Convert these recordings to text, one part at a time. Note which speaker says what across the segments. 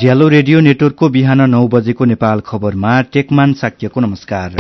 Speaker 1: उज्यालो radio नेटवर्कको बिहान 9 बजेको नेपाल खबरमा टेकमान साक्यको नमस्कार।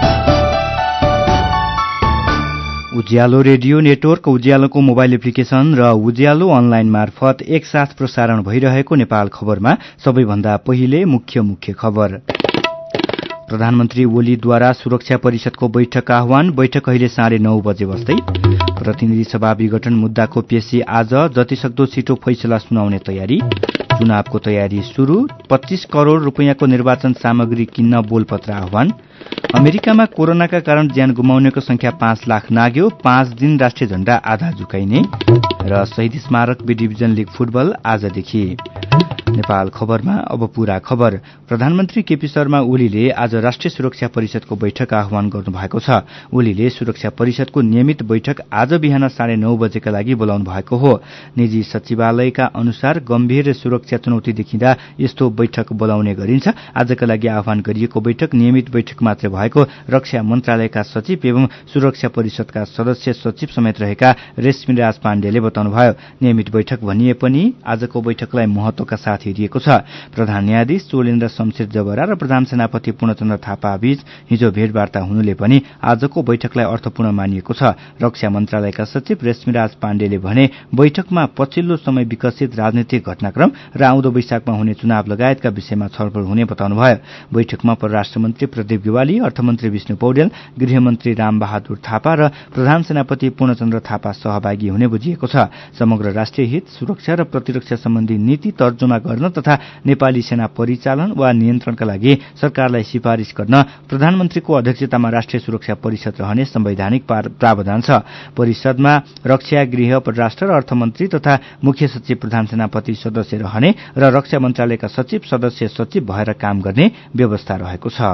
Speaker 1: उज्यालो रेडियो नेटवर्क, उज्यालोको मोबाइल एप्लिकेशन र उज्यालो अनलाइन मार्फत एकसाथ प्रसारण भइरहेको नेपाल खबरमा सबैभन्दा पहिले मुख्य खबर। प्रधानमन्त्री ओलीद्वारा सुरक्षा परिषदको बैठक आह्वान। बैठक अहिले 9:30 बजे बस्दै। प्रतिनिधि सभा विघटन मुद्दाको पेशी आज, जतिसक्दो छिटो फैसला सुनाउने तयारी। चुनावको तयारी शुरू। 25 करोड़ रुपियाँको निर्वाचन सामग्री किन्न बोलपत्र आह्वान। अमेरिकामा कोरोनाका कारण ज्यान गुमाउनेको संख्या 5 लाख नाग्यो। 5 दिन राष्ट्रिय झण्डा आधा झुकाइने। र शहीद स्मारक बी डिभिजन लीग फुटबल आजदेखि। नेपाल खबरमा अब पूरा खबर। प्रधानमन्त्री केपी शर्मा ओलीले आज राष्ट्रिय सुरक्षा परिषदको बैठक आह्वान गर्नुभएको छ। ओलीले सुरक्षा परिषदको नियमित बैठक आज बिहान 9:30 बजेका लागि बोलाउनु भएको हो। निजी सचिवालयका अनुसार गम्भीर सुरक्षा चुनौती देखिँदा यस्तो बैठक बोलाउने गरिन्छ। आजका लागि आह्वान गरिएको बैठक नियमित बैठक मात्र भएको रक्षा मन्त्रालयका सचिव एवं सुरक्षा परिषदका सदस्य सचिव समेत रहेका रेशमिराज पाण्डेले बताउनुभयो। नियमित बैठक भनिए पनि आजको बैठकलाई महत्वका साथ हेरिएको छ। प्रधान न्यायाधीश चोलेन्द्र शमशेर जबरा र प्रधान सेनापति पूर्णचन्द्र थापा बीच हिजो भेटवार्ता हुनुले पनि आजको बैठकलाई अर्थपूर्ण मानिएको छ। रक्षा मन्त्रालयका सचिव रेशमिराज पाण्डेले भने बैठकमा पछिल्लो समय विकसित राजनीतिक घटनाक्रम र आउँदो वैशाखमा हुने चुनाव लगायतका विषयमा छलफल हुने बताउनुभयो। बैठकमा परराष्ट्र मन्त्री प्रदीप गेवाली, अर्थमन्त्री विष्णु पौडेल, गृहमन्त्री रामबहादुर थापा र प्रधान सेनापति पूर्णचन्द्र थापा सहभागी हुने बुझिएको छ। समग्र राष्ट्रिय हित, सुरक्षा र प्रतिरक्षा सम्बन्धी नीति तर्जुमा गर्न तथा नेपाली सेना परिचालन वा नियन्त्रणका लागि सरकारलाई सिफारिश गर्न प्रधानमन्त्रीको अध्यक्षतामा राष्ट्रिय सुरक्षा परिषद रहने संवैधानिक प्रावधान छ। परिषदमा रक्षा, गृह, परराष्ट्र र अर्थमन्त्री तथा मुख्य सचिव प्रधान सेनापति सदस्य रहने र रक्षा मन्त्रालयका सचिव सदस्य सचिव भएर काम गर्ने व्यवस्था रहेको छ।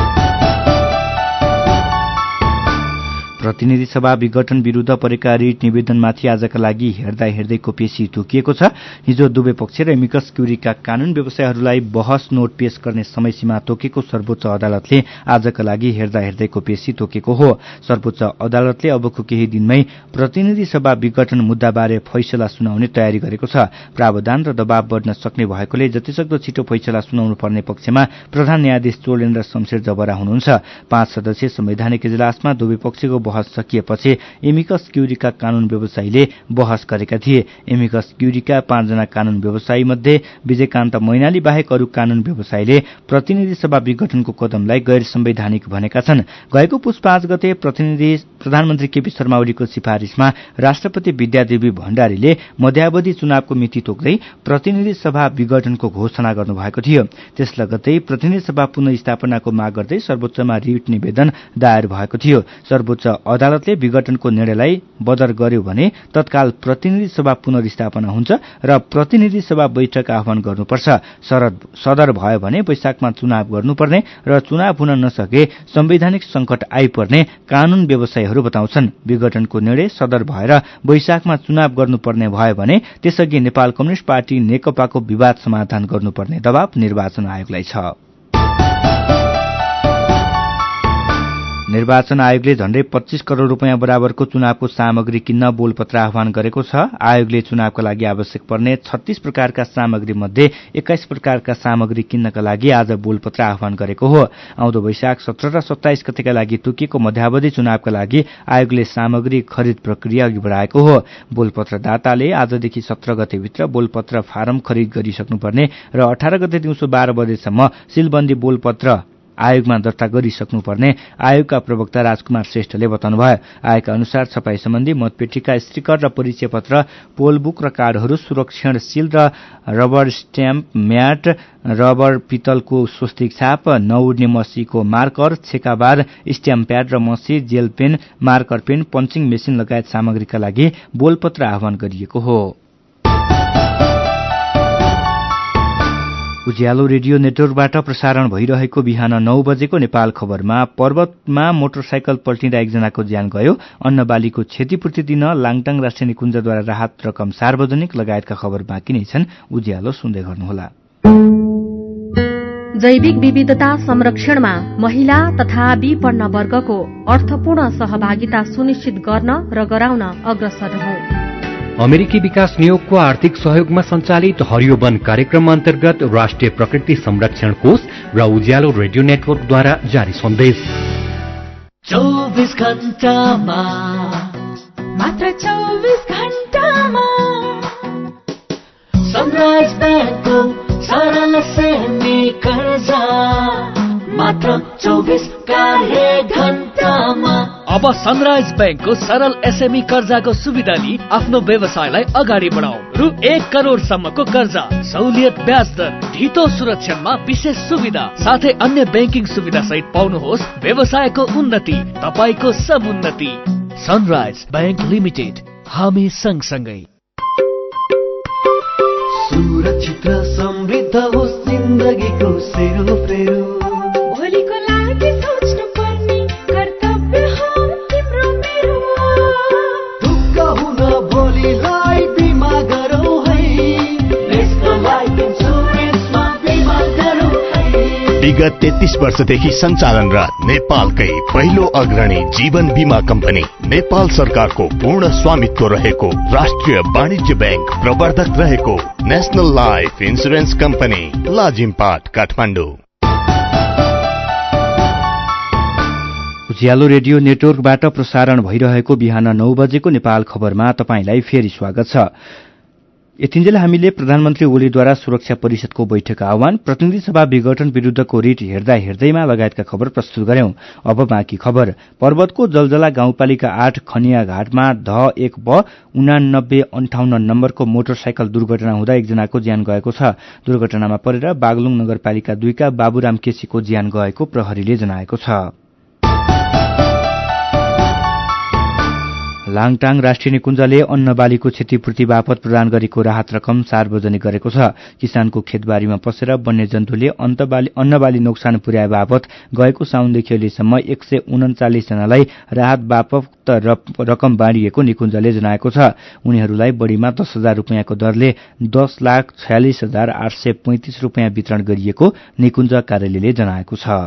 Speaker 1: प्रतिनिधि सभा विघटन विरूद्ध परेका रिट निवेदनमाथि आजका लागि हेर्दैको पेशी तोकिएको छ। हिजो दुवै पक्ष र एमिकस क्युरीका कानून व्यवसायीहरूलाई बहस नोट पेश गर्ने समयसीमा तोकेको सर्वोच्च अदालतले आजका लागि हेर्दैको पेशी तोकेको हो। सर्वोच्च अदालतले अबको केही दिनमै प्रतिनिधि सभा विघटन मुद्दाबारे फैसला सुनाउने तयारी गरेको छ। प्रावधान र दबाव बढ्न सक्ने भएकोले जतिसक्दो छिटो फैसला सुनाउनु पर्ने पक्षमा प्रधान न्यायाधीश चोलेन्द्र शमशेर जबरा हुनुहुन्छ। 5 सदस्यीय संवैधानिक इजलासमा दुवै पक्षको बहस सकिएपछि एमिकस क्युरीका कानून व्यवसायीले बहस गरेका थिए। एमिकस क्युरीका 5 जना कानून व्यवसायी मध्ये विजयकान्त मैनाली बाहेक अरू कानून व्यवसायीले प्रतिनिधि सभा विघटनको कदमलाई गैर संवैधानिक भनेका छन्। गएको पुस 5 गते प्रधानमन्त्री केपी शर्मा ओलीको सिफारिशमा राष्ट्रपति विद्यादेवी भण्डारीले मध्यावधि चुनावको मिति तोक्दै प्रतिनिधि सभा विघटनको घोषणा गर्नुभएको थियो। त्यस लगत्तै प्रतिनिधि सभा पुनः माग गर्दै सर्वोच्चमा रिट निवेदन दायर भएको थियो। सर्वोच्च अदालतले विघटनको निर्णयलाई बदर गर्यो भने तत्काल प्रतिनिधि सभा पुनर्स्थापना हुन्छ र प्रतिनिधि सभा बैठक आह्वान गर्नुपर्छ। सदर भयो भने वैशाखमा चुनाव गर्नुपर्ने र चुनाव हुन नसके संवैधानिक संकट आइपर्ने कानून व्यवसायीहरू बताउँछन्। विघटनको निर्णय सदर भएर वैशाखमा चुनाव गर्नुपर्ने भयो भने त्यसअघि नेपाल कम्युनिष्ट पार्टी नेकपाको विवाद समाधान गर्नुपर्ने दबाव निर्वाचन आयोगलाई छ। निर्वाचन आयोगले झण्डै 25 करोड़ रुपियाँ बराबरको चुनावको सामग्री किन्न बोलपत्र आह्वान गरेको छ। आयोगले चुनावका लागि आवश्यक पर्ने 36 प्रकारका सामग्री मध्ये 21 प्रकारका सामग्री किन्नका लागि आज बोलपत्र आह्वान गरेको हो। आउँदो वैशाख 17 र 27 गतेका लागि तोकिएको मध्यावधि चुनावका लागि आयोगले सामग्री खरिद प्रक्रिया अघि बढाएको हो। बोलपत्रदाताले आजदेखि 17 गतेभित्र बोलपत्र फारम खरिद गरिसक्नुपर्ने र 18 गते दिउँसो 12 बजेसम्म सीलबन्दी बोलपत्र आयोगमा दर्ता गरिसक्नुपर्ने आयोगका प्रवक्ता राजकुमार श्रेष्ठले बताउनुभयो। आयोगका अनुसार छपाई सम्बन्धी मतपेटिका, स्टिकर र परिचय पत्र, पोलबुक र कार्डहरू, सुरक्षण सील र रबर स्ट्याम्प, म्याट, रबर पित्तलको स्वस्तिक छाप, नउड्ने मसीको मार्कर, छेकाबार, स्ट्याम्प प्याड र मसी, gel pen, marker pen, punching machine लगायत सामग्रीका लागि बोलपत्र आह्वान गरिएको हो। उज्यालो रेडियो नेटवर्कबाट प्रसारण भइरहेको बिहान 9 बजेको नेपाल खबरमा पर्वतमा मोटरसाइकल पल्टिँदा एकजनाको ज्यान गयो, अन्नबालीको क्षतिपूर्ति दिन लाङटाङ राष्ट्रिय निकुञ्जद्वारा राहत रकम सार्वजनिक लगायतका खबर बाँकी नै छन्। उज्यालो सुन्दै गर्नुहोला।
Speaker 2: जैविक विविधता संरक्षणमा महिला तथा विपन्न वर्गको अर्थपूर्ण सहभागिता सुनिश्चित गर्न र गराउन अग्रसर रहौं।
Speaker 3: अमेरिकी विकास नियोगको आर्थिक सहयोगमा सञ्चालित हरियो वन कार्यक्रम अन्तर्गत राष्ट्रिय प्रकृति संरक्षण कोष र उज्यालो रेडियो नेटवर्कद्वारा जारी सन्देश।
Speaker 4: 24 घण्टामा मात्र 24 घण्टामा सनराइज ब्याङ्कको सरल सेमी कर्जा मात्र 24 घण्टामा। अब सनराइज ब्याङ्कको सरल एसएमई कर्जाको सुविधा लिई आफ्नो व्यवसायलाई अगाडि बढाऊ। रु 1 करोडसम्मको कर्जा, सहुलियत ब्याज दर, ढितो सुरक्षामा विशेष सुविधा साथै अन्य ब्याङ्किङ सुविधा सहित पाउनुहोस् व्यवसायको उन्नति, तपाईको समुन्नति। सनराइज ब्याङ्क लिमिटेड, हामी सँगसँगै।
Speaker 5: सुरक्षित र समृद्ध होस् जिन्दगीको सेरोफेरो,
Speaker 6: भोलिको लागि सोच्नु पर्ने कर्तव्य हो तिम्रो मेरो।
Speaker 5: ढुक्क हुन भोलिलाई बिमा गरौ है, नेशनल लाइफ इन्सुरेन्समा बिमा गरौ है।
Speaker 7: विगत 33 वर्षदेखि सञ्चालनरत नेपालकै पहिलो अग्रणी जीवन बीमा कम्पनी, नेपाल सरकारको पूर्ण स्वामित्व रहेको राष्ट्रिय वाणिज्य ब्याङ्क प्रवर्धक रहेको National Life Insurance Company, Lazimpat, Kathmandu.
Speaker 1: Ujyalo radio नेटवर्कबाट प्रसारण भइरहेको बिहान 9 बजेको नेपाल खबरमा तपाईंलाई फेरि स्वागत छ। यतिन्जेल हामीले प्रधानमन्त्री ओलीद्वारा सुरक्षा परिषदको बैठक आह्वान, प्रतिनिधि सभा विघटन विरूद्धको रिट हेर्दा हेर्दैमा लगायतका खबर प्रस्तुत गर्यौं। अब बाँकी खबर। पर्वतको जलजला गाउँपालिका 8 खनिया घाटमा ध 1 ब 8958 नम्बरको मोटरसाइकल दुर्घटना हुँदा एकजनाको ज्यान गएको छ। दुर्घटनामा परेर बागलुङ नगरपालिका 2 का बाबुराम केसीको ज्यान गएको प्रहरीले जनाएको छ। लाङटाङ राष्ट्रिय निकुञ्जले अन्नबालीको क्षतिपूर्ति बापत प्रदान गरेको राहत रकम सार्वजनिक गरेको छ। किसानको खेतबारीमा पसेर वन्यजन्तुले अन्नबाली नोक्सान पुर्याए बापत गएको साउनदेखि अहिलेसम्म 139 जनालाई राहत बापत रकम बाँडिएको निकुञ्जले जनाएको छ। उनीहरूलाई बढ़ीमा 10,000 रुपियाँको दरले 10,46,835 रुपियाँ वितरण गरिएको निकुञ्ज कार्यालयले जनाएको छ।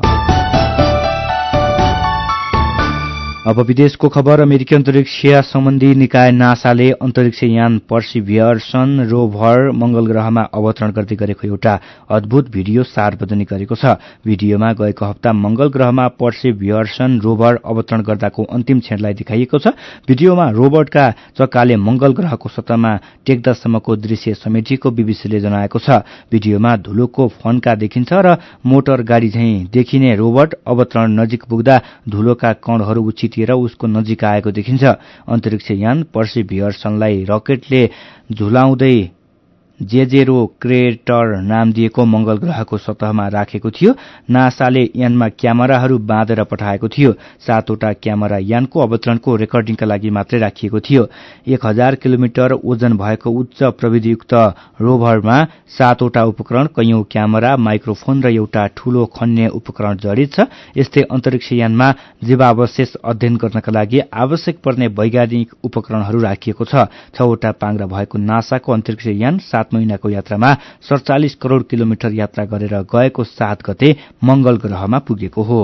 Speaker 1: अब विदेशको खबर। अमेरिकी अन्तरिक्षीय सम्बन्धी निकाय नासाले अन्तरिक्ष यान पर्सिभियर्सन रोभर मंगल ग्रहमा अवतरण गर्दै गरेको एउटा अद्भुत भिडियो सार्वजनिक गरेको छ। भिडियोमा गएको हप्ता मंगल ग्रहमा पर्सिभियर्सन रोभर अवतरण गर्दाको अन्तिम क्षणलाई देखाइएको छ। भिडियोमा रोबोटका चक्काले मंगल ग्रहको सतहमा टेक्दासम्मको दृश्य समेटिएको बीबीसीले जनाएको छ। भिडियोमा धुलोको फन्का देखिन्छ र मोटर गाडी झैं देखिने रोबोट अवतरण नजिक पुग्दा धुलोका कणहरू उछिटिएर उसको नजिक आएको देखिन्छ। अन्तरिक्ष यान पर्सिभियर्सनलाई रकेटले झुलाउँदै जेजेरो क्रेटर नाम दिएको मंगल ग्रहको सतहमा राखेको थियो। नासाले यानमा क्यामेराहरू बाँधेर पठाएको थियो। 7वटा क्यामेरा यानको अवतरणको रेकर्डिङका लागि मात्रै राखिएको थियो। 1000 किलोमिटर ओजन भएको उच्च प्रविधियुक्त रोभरमा 7वटा उपकरण, कैयौं क्यामेरा, माइक्रोफोन र एउटा ठूलो खन्ने उपकरण जडित छ। यस्तै अन्तरिक्ष यानमा जीवावशेष अध्ययन गर्नका लागि आवश्यक पर्ने वैज्ञानिक उपकरणहरू राखिएको छ। 6वटा पाङ्ग्रा भएको नासाको अन्तरिक्ष यान 7 महिनाको यात्रामा 47 करोड़ किलोमिटर यात्रा गरेर गएको 7 गते मंगल ग्रहमा पुगेको हो।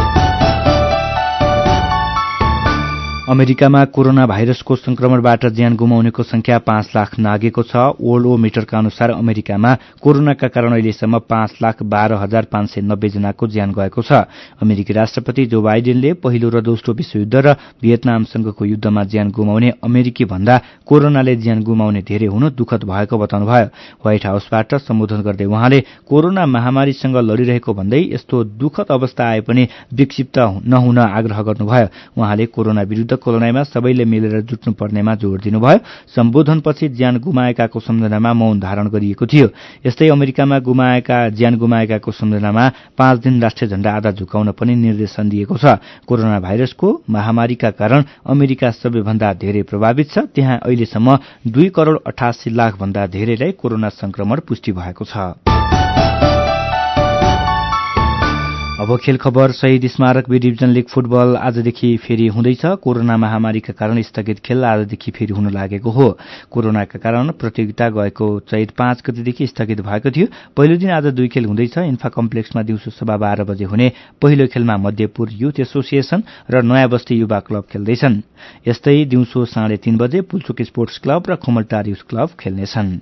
Speaker 1: अमेरिकामा कोरोना भाइरसको संक्रमणबाट ज्यान गुमाउनेको संख्या 5 लाख नागेको छ। वर्ल्डोमीटरका अनुसार अमेरिकामा कोरोनाका कारण अहिलेसम्म 5,12,590 जनाको ज्यान गएको छ। अमेरिकी राष्ट्रपति जो बाइडेनले पहिलो र दोस्रो विश्वयुद्ध र भियतनामसँगको युद्धमा ज्यान गुमाउने अमेरिकी भन्दा कोरोनाले ज्यान गुमाउने धेरै हुनु दुःखद भएको बताउनुभयो। व्हाइट हाउसबाट सम्बोधन गर्दै उहाँले कोरोना महामारीसँग लडिरहेको भन्दै यस्तो दुःखद अवस्था आए पनि विक्षिप्त नहुन आग्रह गर्नुभयो। उहाँले कोरोना विरुद्ध लडाईमा सबैले मिलेर जुट्नु पर्नेमा जोड़ दिनुभयो। सम्बोधनपछि ज्यान गुमाएकाको सम्झनामा मौन धारण गरिएको थियो। यस्तै अमेरिकामा ज्यान गुमाएकाको सम्झनामा 5 दिन राष्ट्रिय झण्डा आधा झुकाउन पनि निर्देशन दिएको छ। कोरोना भाइरसको महामारीका कारण अमेरिका सबैभन्दा धेरै प्रभावित छ। त्यहाँ अहिलेसम्म 2 करोड़ 88 लाख भन्दा धेरैलाई कोरोना संक्रमण पुष्टि भएको छ। अब खेल खबर। शहीद स्मारक बी डिभिजन लीग फुटबल आजदेखि फेरि हुँदैछ। कोरोना महामारीका कारण स्थगित खेल आजदेखि फेरि हुन लागेको हो। कोरोनाका कारण प्रतियोगिता गएको चैत 5 गतेदेखि स्थगित भएको थियो। पहिलो दिन आज 2 खेल हुँदैछ। इन्फा कम्प्लेक्समा दिउँसो 12:15 बजे हुने पहिलो खेलमा मध्यपुर युथ एसोसिएसन र नयाँ बस्ती युवा क्लब खेल्दैछन्। यस्तै दिउँसो 3:30 बजे पुल्चोक स्पोर्ट्स क्लब र खुमलटार युथ क्लब खेल्नेछन्।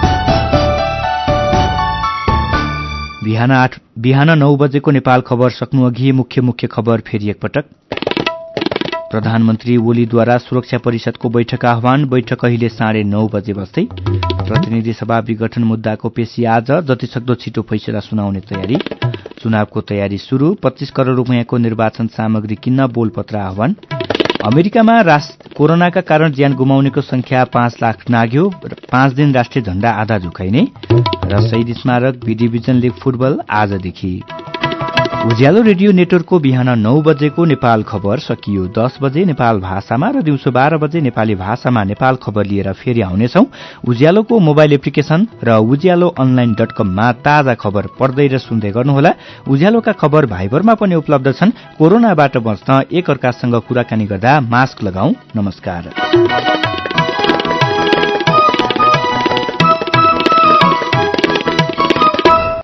Speaker 1: बिहान 9 बजेको नेपाल खबर सक्नु अघि मुख्य खबर फेरि एकपटक। प्रधानमन्त्री ओलीद्वारा सुरक्षा परिषदको बैठक आह्वान। बैठक अहिले 9:30 बजे बस्दै। प्रतिनिधि सभा विघटन मुद्दाको पेशी आज। जतिसक्दो छिटो फैसला सुनाउने तयारी। चुनावको तयारी शुरू। 25 करोड़ रुपियाँको निर्वाचन सामग्री किन्न बोलपत्र आह्वान। अमेरिकामा कोरोनाका कारण ज्यान गुमाउनेको संख्या 5 लाख नाग्यो। 5 दिन राष्ट्रिय झण्डा आधा झुकाइने। र शहीद स्मारक बी डिभिजन लीग फुटबल आजदेखि। उज्यालो रेडियो नेटवर्कको बिहान 9 बजेको नेपाल खबर सकियो। 10 बजे नेपाल भाषामा र दिउँसो 12 बजे नेपाली भाषामा नेपाल खबर लिएर फेरि आउनेछौं। उज्यालोको मोबाइल एप्लिकेशन र ujalloonline.com मा ताजा खबर पढ्दै र सुन्दै गर्नुहोला। उज्यालोका खबर भाइबरमा पनि उपलब्ध छन्। कोरोनाबाट बच्न एक अर्कासँग कुराकानी गर्दा मास्क लगाऊ। नमस्कार।